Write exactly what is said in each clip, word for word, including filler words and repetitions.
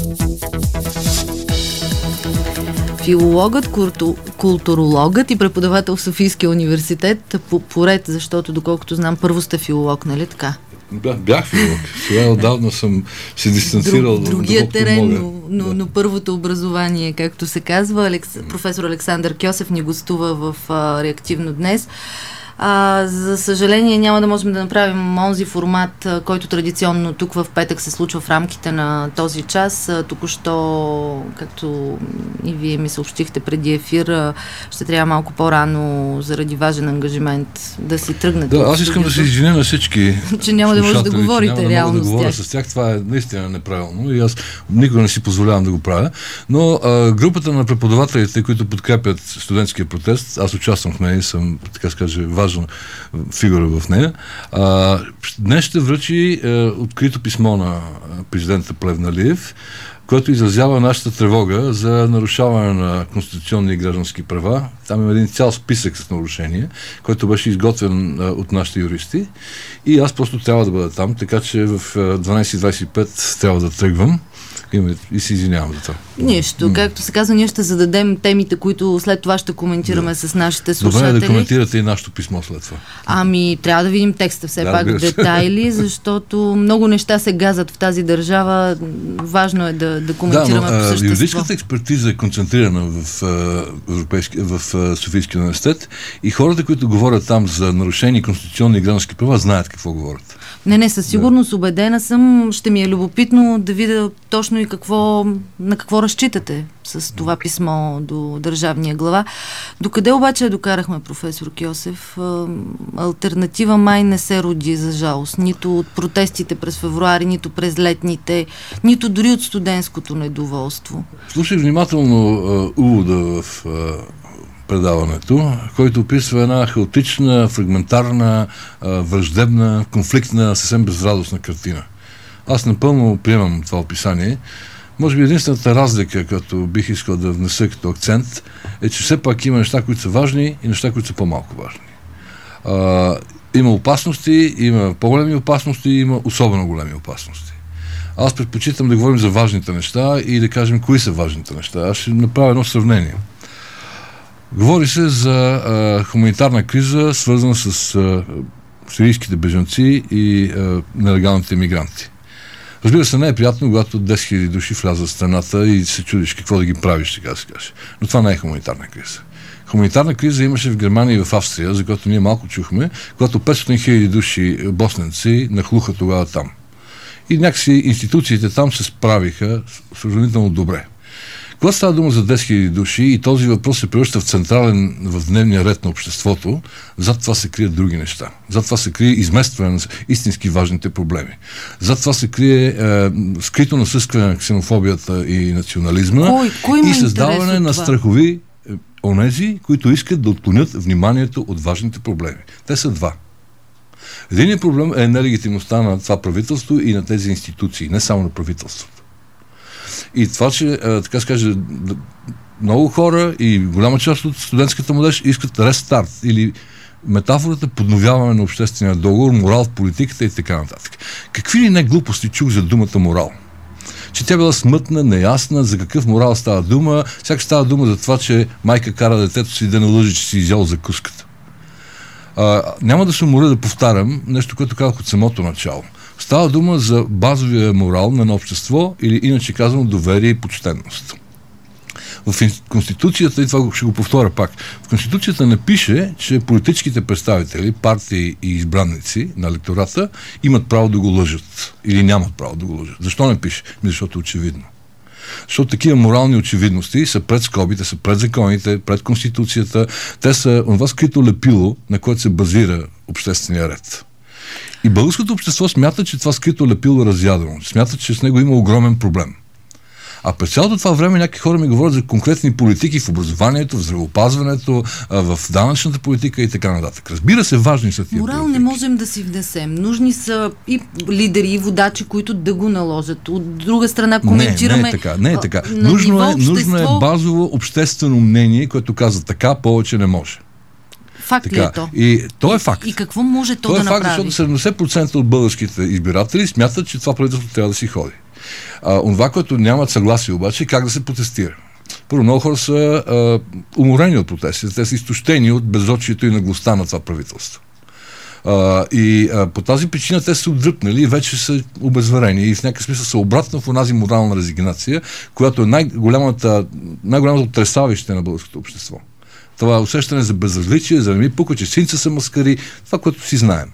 Филологът, култу, културологът и преподавател в Софийския университет по, поред, защото доколкото знам, първо сте филолог, нали така? Бях, бях филолог. Сега отдавна съм се дистанцирал. Друг, другия терен, мога. но, но, да. но първото образование, както се казва, Алекс, професор Александър Кьосев ни гостува в а, Реактивно днес. А, за съжаление няма да можем да направим онзи формат, а, който традиционно тук в петък се случва в рамките на този час. А, току-що, както и вие ми съобщихте преди ефир, а, ще трябва малко по-рано заради важен ангажимент да си тръгнете. Да, аз искам да се извиня на всички че няма да може да говорите няма реално да, да говоря с тях. с тях. Това е наистина неправилно и аз никога не си позволявам да го правя. Но а, групата на преподавателите, които подкрепят студентския протест, аз участвам в нея и съм, така скаже, важна фигура в нея. А, днес ще връчи е, открито писмо на президента Плевнелиев, което изразява нашата тревога за нарушаване на конституционни и граждански права. Там има един цял списък с нарушения, който беше изготвен а, от нашите юристи. И аз просто трябва да бъда там, така че в дванайсет и двайсет и пет трябва да тръгвам. И се извинявам за това. Нищо. Както се казва, ние ще зададем темите, които след това ще коментираме да. с нашите слушатели. Добре, да коментирате и нашето писмо след това. Ами, трябва да видим текста все да, пак в детайли, защото много неща се газат в тази държава. Важно е да, да коментираме да, но, по същество. Юридическата експертиза е концентрирана в, европейски, в Софийския университет и хората, които говорят там за нарушени конституционни и граждански права, знаят какво говорят. Не, не, със сигурност, да. убедена съм. Ще ми е любопитно да видя точно и какво, на какво разчитате с това писмо до държавния глава. Докъде обаче докарахме, професор Кьосев? Алтернатива май не се роди, за жалост. Нито от протестите през февруари, нито през летните, нито дори от студентското недоволство. Слушай внимателно увода в предаването, който описва една хаотична, фрагментарна, враждебна, конфликтна, съвсем безрадостна картина. Аз напълно приемам това описание. Може би единствената разлика, като бих искал да внеса като акцент, е, че все пак има неща, които са важни и неща, които са по-малко важни. А, има опасности, има по-големи опасности и има особено големи опасности. Аз предпочитам да говорим за важните неща и да кажем кои са важните неща. Аз ще направя едно сравнение. Говори се за а, хуманитарна криза, свързана с а, сирийските бежанци и а, нелегалните мигранти. Разбира се, не е приятно, когато десет хиляди души влязат в страната и се чудиш какво да ги правиш, така да се каже. Но това не е хуманитарна криза. Хуманитарна криза имаше в Германия и в Австрия, за която ние малко чухме, когато петстотин хиляди души босненци нахлуха тогава там. И някакси институциите там се справиха сравнително добре. Когато става дума за десет хиляди души и този въпрос се превръща в централен в дневния ред на обществото, зад това се крият други неща. Зад това се крие изместване на истински важните проблеми. Зад това се крие е, скрито насъскване на ксенофобията и национализма кой, кой и създаване на страхови е, онези, които искат да отклонят вниманието от важните проблеми. Те са два. Единият проблем е нелегитимността на това правителство и на тези институции, не само на правителството. И това, че, а, така скаже, много хора и голяма част от студентската младеж искат рестарт или метафората подновяване на обществения договор, морал в политиката и така нататък. Какви ли не глупости чух за думата морал? Че тя била смътна, неясна, за какъв морал става дума, сякаш става дума за това, че майка кара детето си да не лъжи, че си изял закуската. А, няма да се уморя да повтарям нещо, което казах от самото начало. Става дума за базовия морал на едно общество или иначе казвам доверие и почтенност. В Конституцията, и това ще го повторя пак, в Конституцията не пише, че политическите представители, партии и избранници на електората имат право да го лъжат или нямат право да го лъжат. Защо не пише? Защото е очевидно. Защото такива морални очевидности са пред скобите, са пред законите, пред Конституцията. Те са онова скрито лепило, на което се базира обществения ред. И българското общество смята, че това скрито лепило е разядено. Смята, че с него има огромен проблем. А през цялото това време някакви хора ми говорят за конкретни политики в образованието, в здравеопазването, в данъчната политика и така нататък. Разбира се, важни са тия Морал политики. не можем да си внесем. Нужни са и лидери, и водачи, които да го наложат. От друга страна коментираме... Не, не е така. Не е така. Нужно е, нужно е базово обществено мнение, което казва така, повече не може. Факт така, ли е то? И то е факт. И какво може то, то да е направи? То е факт, защото седемдесет процента от българските избиратели смятат, че това правителство трябва да си ходи. А, онова, което нямат съгласие обаче, как да се протестира. Първо, много хора са а, уморени от протестите. Те са изтощени от безочието и наглостта на това правителство. А, и а, по тази причина те са отдръпнали и вече са обезверени и в някакъв смисъл са обратно в онази морална резигнация, която е най-голямата, най-голямото отресавище на българското общество. Това е усещане за безразличие, за да ми пука, че синца са маскари, това, което си знаем.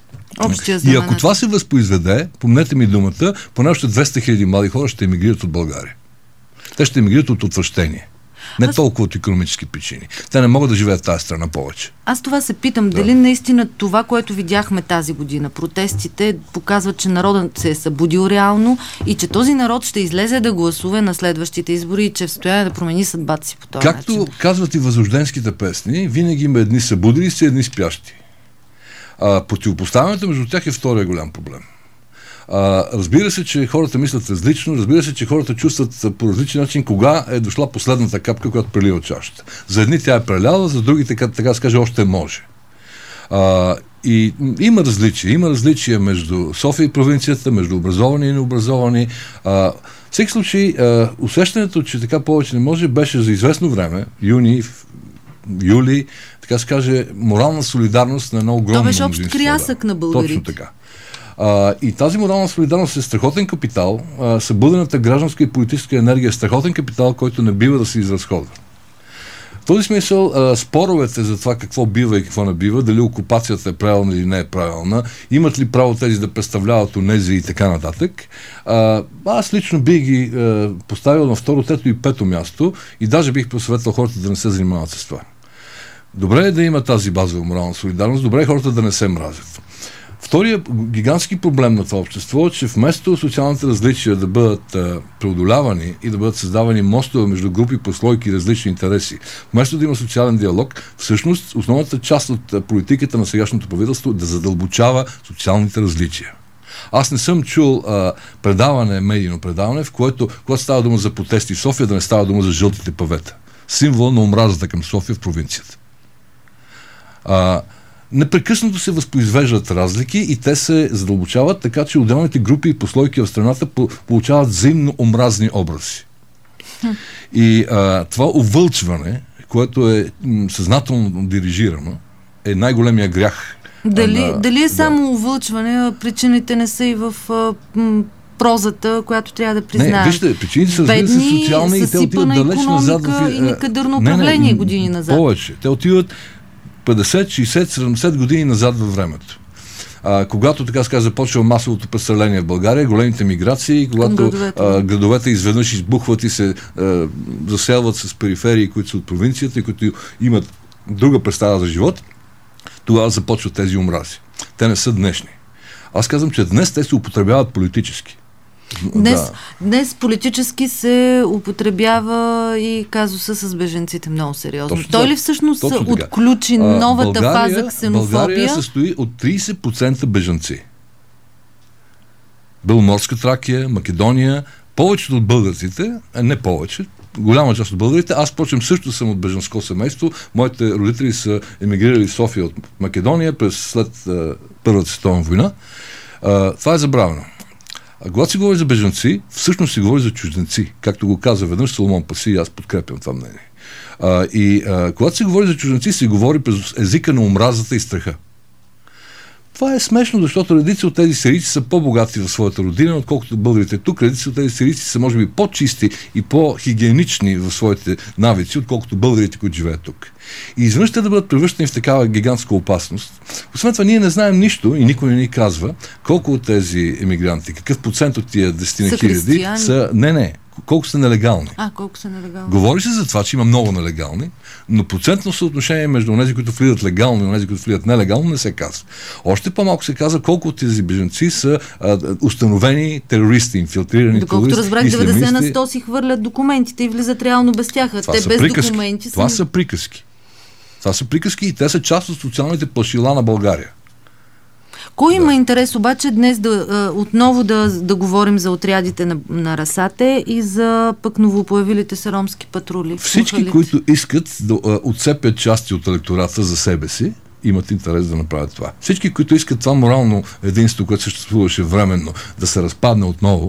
И ако това се възпроизведе, помнете ми думата, поне още двеста хиляди млади хора ще емигрират от България. Те ще емигрират от отвращение. Не Аз... толкова от икономически причини. Те не могат да живеят в тази страна повече. Аз това се питам. Да. Дали наистина това, което видяхме тази година, протестите, показват, че народът се е събудил реално и че този народ ще излезе да гласува на следващите избори и че е в състояние да промени съдбата си по този Както начин. Както казват и възрожденските песни, винаги има едни събудили се, едни спящи. А, противопоставянето между тях е втория голям проблем. А, разбира се, че хората мислят различно, разбира се, че хората чувстват по различен начин кога е дошла последната капка, която прелива чашата. За едни тя е преляла, за други така, така да се каже още може. А, и има различия. Има различия между София и провинцията, между образовани и необразовани. А, в всеки случай, а, усещането, че така повече не може, беше за известно време, юни, юли, така се каже, морална солидарност на едно огромно мнозинство. Това беше общ крясък на българите. Точно така. А, и тази морална солидарност е страхотен капитал, а, събудената гражданска и политическа енергия е страхотен капитал, който не бива да се изразходва. В този смисъл, а, споровете за това какво бива и какво не бива, дали окупацията е правилна или не е правилна, имат ли право тези да представляват онези и така нататък, а, аз лично бих ги а, поставил на второ, трето и пето място и даже бих посъветвал хората да не се занимават с това. Добре е да има тази базова морална солидарност, добре е хората да не се мразят. Вторият гигантски проблем на това общество е, че вместо социалните различия да бъдат а, преодолявани и да бъдат създавани мостове между групи, прослойки и различни интереси, вместо да има социален диалог, всъщност основната част от а, политиката на сегашното правителство е да задълбочава социалните различия. Аз не съм чул а, предаване, медийно предаване, в което, когато става дума за протести в София, да не става дума за жълтите павета. Символ на омразата към София в провинцията. А, Непрекъснато се възпроизвеждат разлики и те се задълбочават, така че отделните групи и прослойки в страната получават взаимно омразни образи. И а, това увълчване, което е м, съзнателно дирижирано, е най-големия грях. Дали, на, дали е да. само увълчване, а причините не са и в а, м, прозата, която трябва да признаем. Не, вижте, причините са разбира се социални и те отиват далеч назад. В... и некадърно управление не, не, години назад. Повече. Те отиват петдесет, шейсет, седемдесет години назад във времето. А, когато, така ска, започва масовото преселение в България, големите миграции, когато градовете, а, градовете изведнъж избухват и се а, заселват с периферии, които са от провинцията и които имат друга представа за живот, тогава започват тези омрази. Те не са днешни. Аз казвам, че днес те се употребяват политически. Днес, да. днес политически се употребява и казуса с беженците много сериозно. Точно, Той ли всъщност точно отключи а, новата България, фаза ксенофобия? България състои от трийсет процента бежанци. Беломорска Тракия, Македония, повечето от българците, не повече, голяма част от българите, аз впрочем също съм от бежанско семейство, моите родители са емигрирали в София от Македония през след а, Първата световна война. А, това е забравено. А когато се говори за бежанци, всъщност се говори за чужденци. Както го каза веднъж Соломон Паси, и аз подкрепям това мнение. А, и а, когато се говори за чужденци, се говори през езика на омразата и страха. Това е смешно, защото редици от тези сирийци са по-богати в своята родина, отколкото българите тук. Редици от тези сирийци са, може би, по-чисти и по-хигиенични в своите навици, отколкото българите, които живеят тук. И изведнъж те да бъдат превръщани в такава гигантска опасност. Освен това, ние не знаем нищо и никой не ни казва колко от тези емигранти, какъв процент от тия десетина хиляди са... Не, не. Колко са нелегални. А, колко са нелегални. Говори се за това, че има много нелегални, но процентно съотношение между тези, които влизат легално и тези, които влизат нелегално, не се казва. Още по-малко се казва колко от тези бежанци са а, установени терористи, инфилтрирани Доколкото терористи. Доколкото разбрах, деветдесет на сто си хвърлят документите и влизат реално без тях. Това те без приказки. документи Това са... са приказки. Това са приказки и те са част от социалните плашила на България. Кой да. има интерес обаче днес да, а, отново да, да говорим за отрядите на, на расате и за пък новопоявилите се ромски патрули? Всички, които искат да а, отцепят части от електората за себе си, имат интерес да направят това. Всички, които искат това морално единство, което съществуваше временно, да се разпадне отново,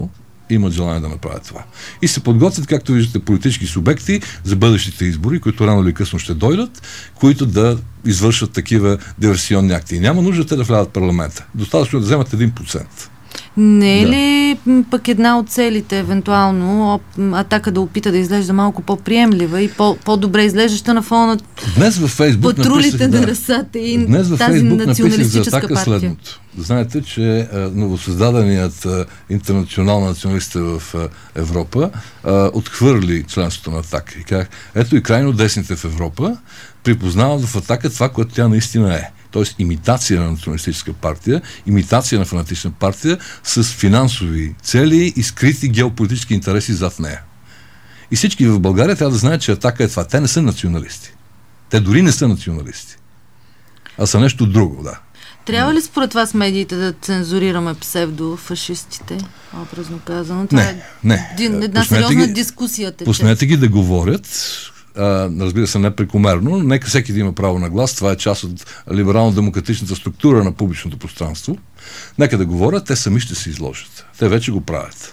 имат желание да направят това. И се подготвят, както виждате, политически субекти за бъдещите избори, които рано или късно ще дойдат, които да извършват такива диверсионни акти. И няма нужда те да влязат в парламента. Достатъчно да вземат един процент. Не е да. ли пък една от целите, евентуално, Атака да опита да изглежда малко по-приемлива и по- по-добре изглеждаща на фона Днес във Фейсбук патрулите да, на расата и Днес във тази Фейсбук националистическа за Атака партия? Следното. Знаете, че а, новосъздаденият а, интернационал на националистите в а, Европа а, отхвърли членството на Атака. И как, ето и крайно десните в Европа припознават в Атака това, което тя наистина е. Тоест имитация на националистическа партия, имитация на фанатична партия с финансови цели и скрити геополитически интереси зад нея. И всички в България трябва да знаят, че Атака е това. Те не са националисти. Те дори не са националисти. А са нещо друго, да. Трябва ли според вас медиите да цензурираме псевдофашистите, образно казано? Това не, е не. Една Пуснете сериозна ги, дискусия тече. Пуснете ги да говорят, а, разбира се, непрекомерно. Нека всеки да има право на глас. Това е част от либерално-демократичната структура на публичното пространство. Нека да говорят, те сами ще се изложат. Те вече го правят.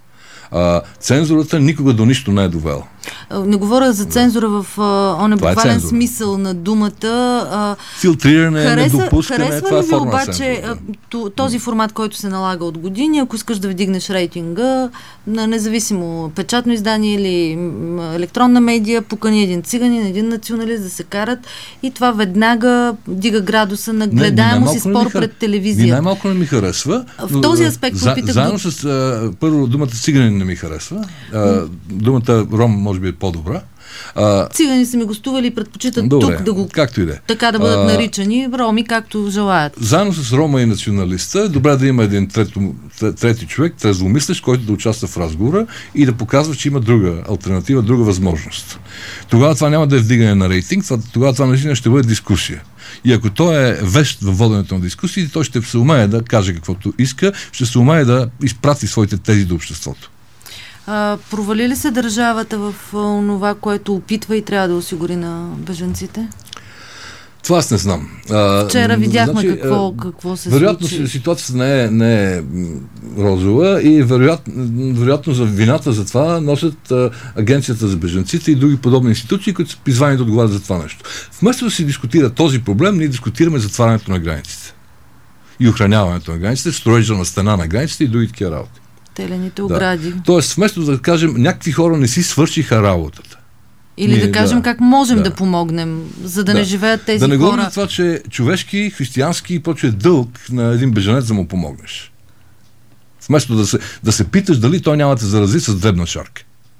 А, цензурата никога до нищо не е довела. Не говоря за цензура в оне буквален смисъл на думата. А, Филтриране, хареса, недопускане, харесва това е ли ви форма обаче да. този формат, който се налага от години, ако искаш да вдигнеш рейтинга на независимо печатно издание или електронна медия, покани един циганин, един националист да се карат и това веднага дига градуса на гледаемост и спор пред телевизия. Ни най-малко не ми харесва. В този аспект за, попитах... Заедно с а, първо думата циганин не ми харесва. А, думата ром може би е по-добра. А, Цигани са ми гостували и предпочитат добре, тук да го както и да е. така да бъдат а, наричани роми, както желаят. Заедно с рома и националиста е добре да има един трето, трети човек, трезвомислещ, който да участва в разговора и да показва, че има друга алтернатива, друга възможност. Тогава това няма да е вдигане на рейтинг, това, тогава това наистина ще бъде дискусия. И ако той е вещ във воденето на дискусии, той ще се умее да каже каквото иска, ще се умее да изпрати своите тези до обществото. А, провали ли се държавата в това, което опитва и трябва да осигури на бежанците? Това аз не знам. Вчера видяхме значи, какво, какво се вероятно, случи. ситуацията не е, не е розова и вероятно, вероятно за вината за това носят а, Агенцията за бежанците и други подобни институции, които са призвани да отговарят за това нещо. Вместо да се дискутира този проблем, ние дискутираме затварянето на границите и охраняването на границите, строежа на стена на границите и други такива работи. Телените огради. Да. Тоест, вместо да кажем, някакви хора не си свършиха работата. Или Ние, да кажем да, как можем да. да да помогнем, за да, да не живеят тези хора. Да не хора. говорим за това, че човешки, християнски и прочее дълг на един бежанец да му помогнеш. Вместо да се, да се питаш дали той няма да те зарази с дребна шарка.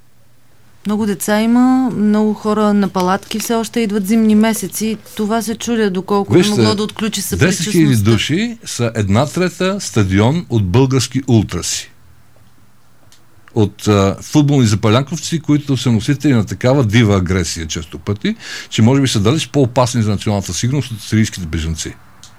Много деца има, много хора на палатки все още идват зимни месеци. Това се чудя доколко Вижте, би могло да отключи съпричастността. десет хиляди души са една трета стадион от български ултраси. От а, футболни запалянковци, които са носители на такава дива агресия често пъти, че може би са далеч по-опасни за националната сигурност от сирийските бежанци.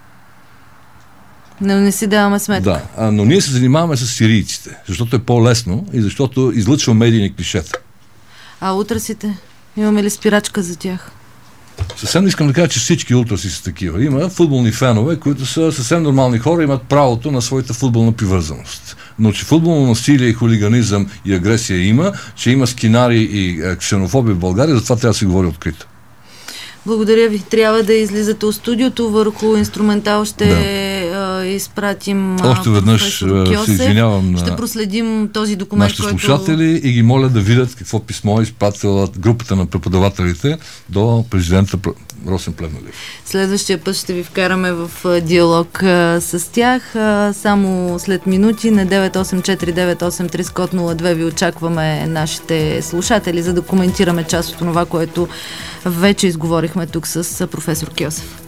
Но не си даваме сметка. Да, а, но ние се занимаваме с сирийците, защото е по-лесно и защото излъчва медийни клишета. А утрасите? Имаме ли спирачка за тях? Съвсем не искам да кажа, че всички ултраси са такива. Има футболни фенове, които са съвсем нормални хора, имат правото на своята футболна привързаност. Но че футболно насилие, хулиганизъм и агресия има, че има скинари и е, ксенофобия в България, затова трябва да се говори открито. Благодаря ви. Трябва да излизате от студиото. Върху инструментал ще да. а, изпратим Още веднъж се извинявам на ще проследим този документ, нашите който... слушатели и ги моля да видят какво писмо е изпратила групата на преподавателите до президента Росен Плевнелиев. Следващия път ще ви вкараме в диалог а, с тях. А, само след минути на девет осем четири девет осем три код нула две ви очакваме нашите слушатели, за да коментираме част от това, което вече изговорихме тук с професор Кьосев.